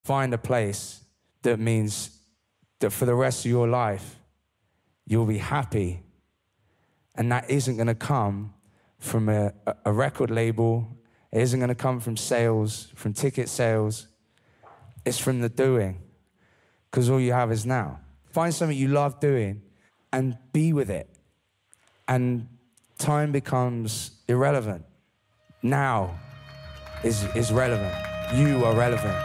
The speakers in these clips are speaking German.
find a place that means that for the rest of your life, you'll be happy. And that isn't going to come from a record label. It isn't going to come from sales, from ticket sales. It's from the doing, because all you have is now. Find something you love doing and be with it. And time becomes irrelevant. Now is relevant. You are relevant.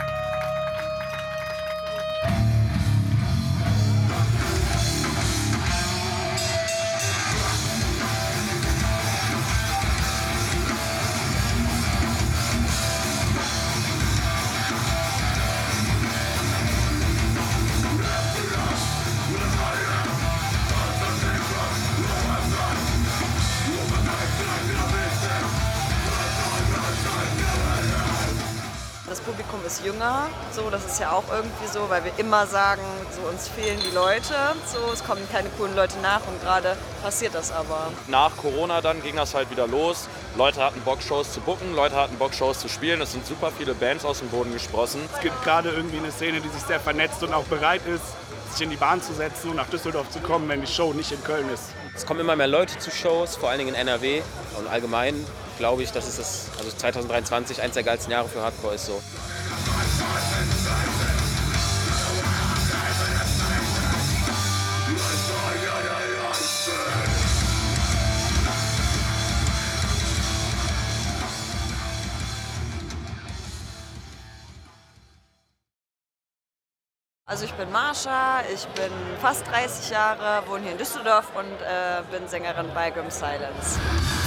Das Publikum ist jünger, so, das ist ja auch irgendwie so, weil wir immer sagen, so, uns fehlen die Leute, so, es kommen keine coolen Leute nach und gerade passiert das aber. Nach Corona dann ging das halt wieder los. Leute hatten Bock, Shows zu booken, Leute hatten Bock, Shows zu spielen. Es sind super viele Bands aus dem Boden gesprossen. Es gibt gerade irgendwie eine Szene, die sich sehr vernetzt und auch bereit ist, sich in die Bahn zu setzen und nach Düsseldorf zu kommen, wenn die Show nicht in Köln ist. Es kommen immer mehr Leute zu Shows, vor allen Dingen in NRW und allgemein glaube ich, dass es also 2023 eins der geilsten Jahre für Hardcore ist so. Also ich bin Marsha, ich bin fast 30 Jahre, wohne hier in Düsseldorf und bin Sängerin bei Grim Silence.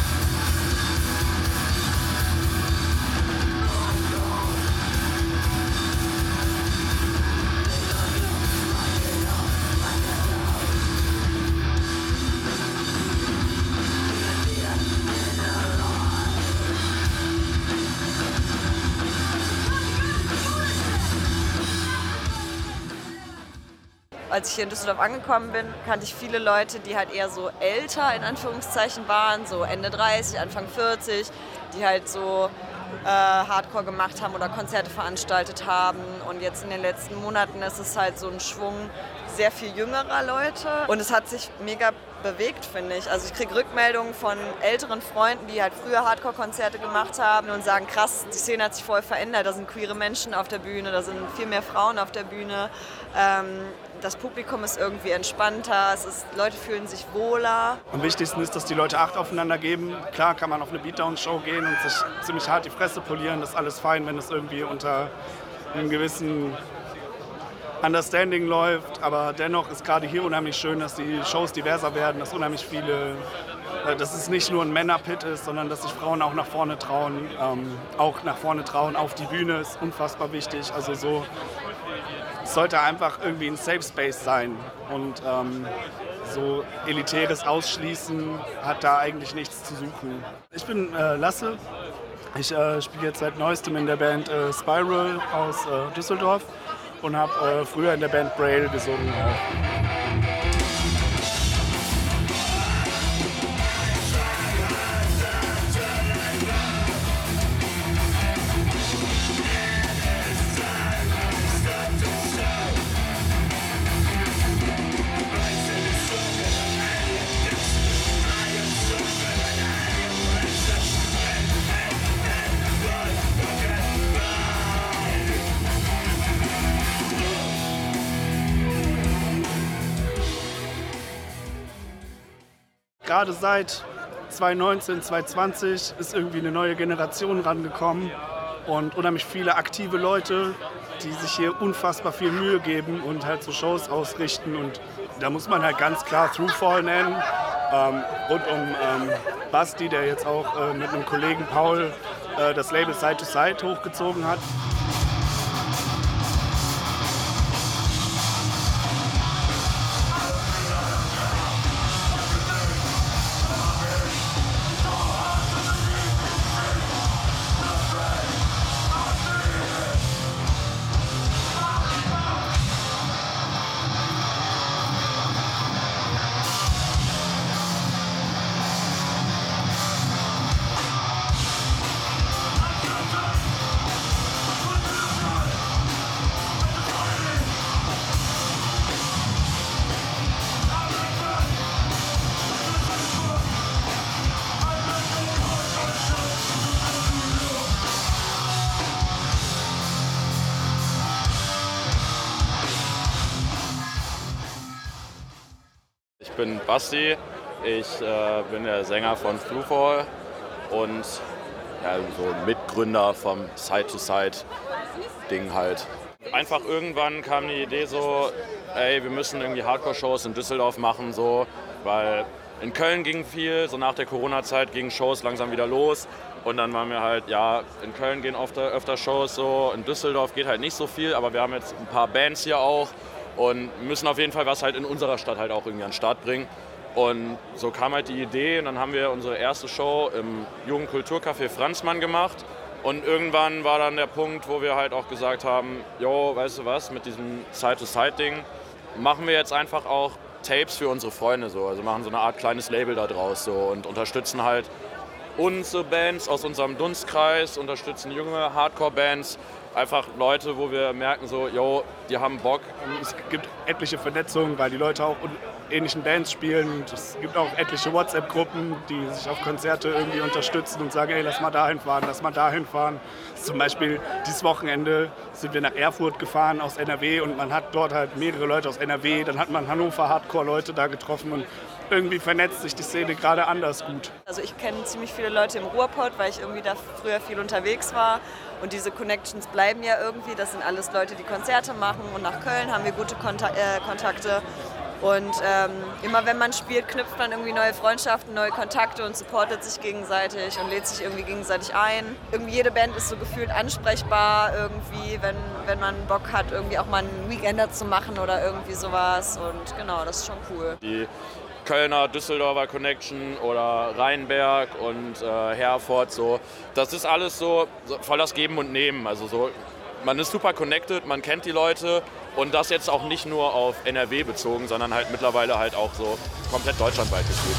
Als ich hier in Düsseldorf angekommen bin, kannte ich viele Leute, die halt eher so älter in Anführungszeichen waren, so Ende 30, Anfang 40, die halt so Hardcore gemacht haben oder Konzerte veranstaltet haben. Und jetzt in den letzten Monaten ist es halt so ein Schwung sehr viel jüngerer Leute. Und es hat sich mega bewegt, finde ich. Also ich kriege Rückmeldungen von älteren Freunden, die halt früher Hardcore-Konzerte gemacht haben und sagen, krass, die Szene hat sich voll verändert. Da sind queere Menschen auf der Bühne, da sind viel mehr Frauen auf der Bühne. Das Publikum ist irgendwie entspannter, Leute fühlen sich wohler. Am wichtigsten ist, dass die Leute Acht aufeinander geben. Klar kann man auf eine Beatdown-Show gehen und sich ziemlich hart die Fresse polieren. Das ist alles fein, wenn es irgendwie unter einem gewissen Understanding läuft. Aber dennoch ist gerade hier unheimlich schön, dass die Shows diverser werden, dass unheimlich viele, dass es nicht nur ein Männerpit ist, sondern dass sich Frauen auch nach vorne trauen. Auch nach vorne trauen auf die Bühne ist unfassbar wichtig. Also so, es sollte einfach irgendwie ein Safe Space sein. Und so elitäres Ausschließen hat da eigentlich nichts zu suchen. Ich bin Lasse. Ich spiele jetzt seit Neuestem in der Band Spiral aus Düsseldorf und habe früher in der Band Braille gesungen. Gerade seit 2019, 2020 ist irgendwie eine neue Generation rangekommen und unheimlich viele aktive Leute, die sich hier unfassbar viel Mühe geben und halt so Shows ausrichten. Und da muss man halt ganz klar Throughfall nennen, rund um Basti, der jetzt auch mit einem Kollegen Paul das Label Side to Side hochgezogen hat. ich bin Basti, ich bin der Sänger von Fluffall und ja, so Mitgründer vom Side-to-Side-Ding halt. Einfach irgendwann kam die Idee so, ey, wir müssen irgendwie Hardcore-Shows in Düsseldorf machen, so, weil in Köln ging viel, so nach der Corona-Zeit gingen Shows langsam wieder los und dann waren wir halt, ja, in Köln gehen öfter Shows so, in Düsseldorf geht halt nicht so viel, aber wir haben jetzt ein paar Bands hier auch und müssen auf jeden Fall was halt in unserer Stadt halt auch irgendwie an den Start bringen. Und so kam halt die Idee und dann haben wir unsere erste Show im Jugendkulturcafé Franzmann gemacht. Und irgendwann war dann der Punkt, wo wir halt auch gesagt haben, jo, weißt du was, mit diesem Side-to-Side-Ding machen wir jetzt einfach auch Tapes für unsere Freunde so. Also machen so eine Art kleines Label da draus so und unterstützen halt unsere Bands aus unserem Dunstkreis, unterstützen junge Hardcore-Bands, einfach Leute, wo wir merken so, jo, die haben Bock. Es gibt etliche Vernetzungen, weil die Leute auch ähnlichen Bands spielen. Es gibt auch etliche WhatsApp-Gruppen, die sich auf Konzerte irgendwie unterstützen und sagen, ey, lass mal dahin fahren, lass mal dahin fahren. Zum Beispiel dieses Wochenende sind wir nach Erfurt gefahren aus NRW und man hat dort halt mehrere Leute aus NRW, dann hat man Hannover Hardcore-Leute da getroffen und irgendwie vernetzt sich die Szene gerade anders gut. Also ich kenne ziemlich viele Leute im Ruhrpott, weil ich irgendwie da früher viel unterwegs war. Und diese Connections bleiben ja irgendwie. Das sind alles Leute, die Konzerte machen. Und nach Köln haben wir gute Kontakte. Und immer wenn man spielt, knüpft man irgendwie neue Freundschaften, neue Kontakte und supportet sich gegenseitig und lädt sich irgendwie gegenseitig ein. Irgendwie jede Band ist so gefühlt ansprechbar irgendwie, wenn man Bock hat, irgendwie auch mal einen Weekender zu machen oder irgendwie sowas. Und genau, das ist schon cool. Die Kölner, Düsseldorfer Connection oder Rheinberg und Herford, so, das ist alles so voll das Geben und Nehmen. Also so, man ist super connected, man kennt die Leute und das jetzt auch nicht nur auf NRW bezogen, sondern halt mittlerweile halt auch so komplett deutschlandweit gespielt.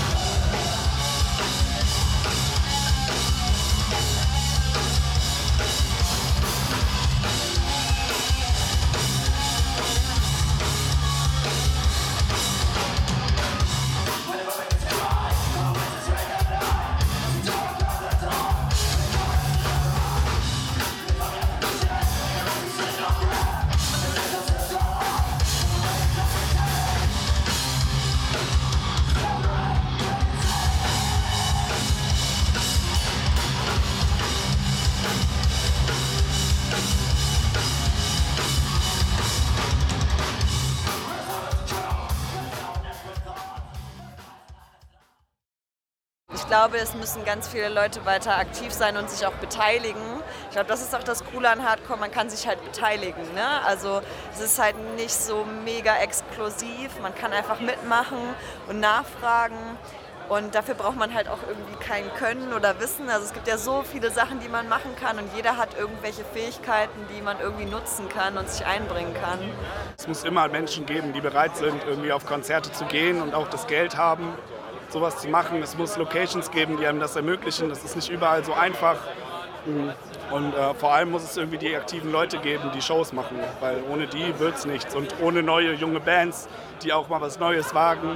Ich glaube, es müssen ganz viele Leute weiter aktiv sein und sich auch beteiligen. Ich glaube, das ist auch das Coole an Hardcore, man kann sich halt beteiligen. Ne? Also es ist halt nicht so mega exklusiv, man kann einfach mitmachen und nachfragen. Und dafür braucht man halt auch irgendwie kein Können oder Wissen. Also es gibt ja so viele Sachen, die man machen kann und jeder hat irgendwelche Fähigkeiten, die man irgendwie nutzen kann und sich einbringen kann. Es muss immer Menschen geben, die bereit sind, irgendwie auf Konzerte zu gehen und auch das Geld haben, sowas zu machen. Es muss Locations geben, die einem das ermöglichen. Das ist nicht überall so einfach. Und vor allem muss es irgendwie die aktiven Leute geben, die Shows machen, weil ohne die wird es nichts. Und ohne neue, junge Bands, die auch mal was Neues wagen,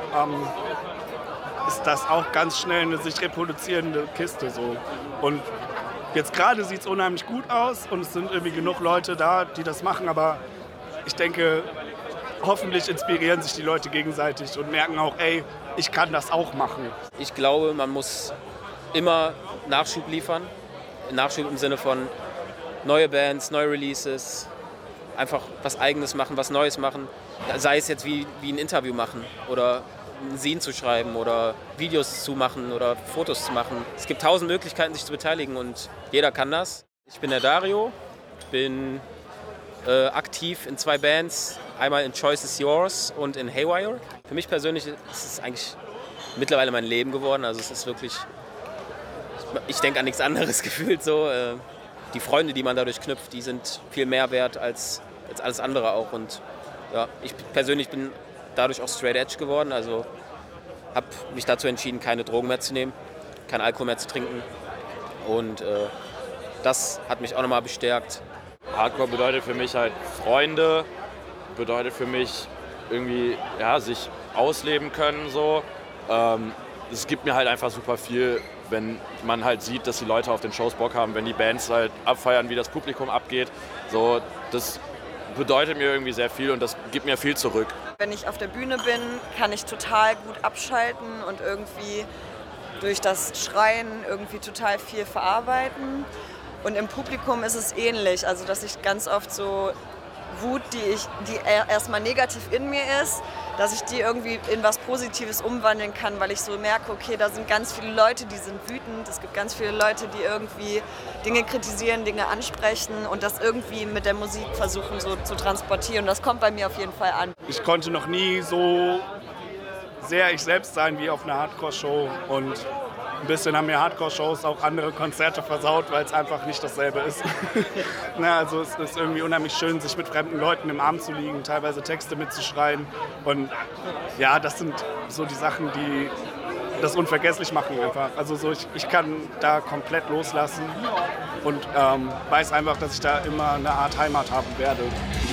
ist das auch ganz schnell eine sich reproduzierende Kiste. So. Und jetzt gerade sieht es unheimlich gut aus und es sind irgendwie genug Leute da, die das machen, aber ich denke, hoffentlich inspirieren sich die Leute gegenseitig und merken auch, ey, ich kann das auch machen. Ich glaube, man muss immer Nachschub liefern. Nachschub im Sinne von neue Bands, neue Releases, einfach was Eigenes machen, was Neues machen. Sei es jetzt wie ein Interview machen oder ein Zine zu schreiben oder Videos zu machen oder Fotos zu machen. Es gibt 1000 Möglichkeiten, sich zu beteiligen und jeder kann das. Ich bin der Dario, bin aktiv in 2 Bands, einmal in Choice is Yours und in Haywire. Für mich persönlich ist es eigentlich mittlerweile mein Leben geworden. Also es ist wirklich, ich denke an nichts anderes gefühlt so. Die Freunde, die man dadurch knüpft, die sind viel mehr wert als alles andere auch. Und ja, ich persönlich bin dadurch auch straight edge geworden. Also habe mich dazu entschieden, keine Drogen mehr zu nehmen, kein Alkohol mehr zu trinken. Und das hat mich auch nochmal bestärkt. Hardcore bedeutet für mich halt Freunde, bedeutet für mich irgendwie ja, sich ausleben können. So. Es gibt mir halt einfach super viel, wenn man halt sieht, dass die Leute auf den Shows Bock haben, wenn die Bands halt abfeiern, wie das Publikum abgeht. So, das bedeutet mir irgendwie sehr viel und das gibt mir viel zurück. Wenn ich auf der Bühne bin, kann ich total gut abschalten und irgendwie durch das Schreien irgendwie total viel verarbeiten. Und im Publikum ist es ähnlich, also dass ich ganz oft so Wut, die erstmal negativ in mir ist, dass ich die irgendwie in was Positives umwandeln kann, weil ich so merke, okay, da sind ganz viele Leute, die sind wütend, es gibt ganz viele Leute, die irgendwie Dinge kritisieren, Dinge ansprechen und das irgendwie mit der Musik versuchen so zu transportieren. Das kommt bei mir auf jeden Fall an. Ich konnte noch nie so sehr ich selbst sein wie auf einer Hardcore-Show und ein bisschen haben mir Hardcore-Shows auch andere Konzerte versaut, weil es einfach nicht dasselbe ist. Also es ist irgendwie unheimlich schön, sich mit fremden Leuten im Arm zu liegen, teilweise Texte mitzuschreien. Und ja, das sind so die Sachen, die das unvergesslich machen einfach. Also so ich kann da komplett loslassen und weiß einfach, dass ich da immer eine Art Heimat haben werde.